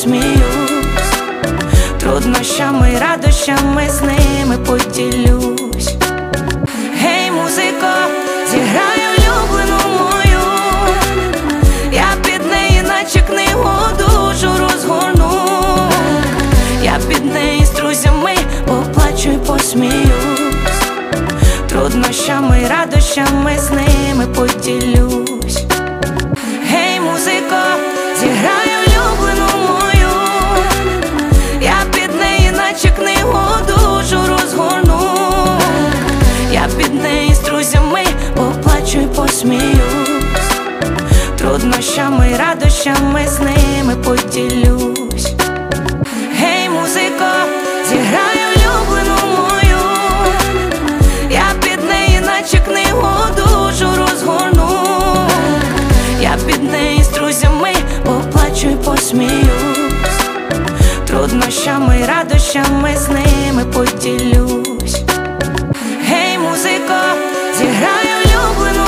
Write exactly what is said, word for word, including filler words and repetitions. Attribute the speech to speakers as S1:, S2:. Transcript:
S1: посміюсь, труднощами й радощами з ними поділюсь. Гей, музико, зіграй улюблену мою, я під неї наче книгу душу розгорну. Я під неї з друзями поплачу й посміюсь, труднощами й радощами з ними поділюсь. Гей, музико, зіграй улюблену мою, я під неї наче книгу душу розгорну. Я під неї з друзями поплачу й посміюсь, труднощами й радощами з ними поділюсь. Гей, музико, зіграй улюблену мою, я під неї наче книгу душу розгорну. Я під неї з друзями поплачу й посміюсь, труднощами й радощами з ними поділюсь.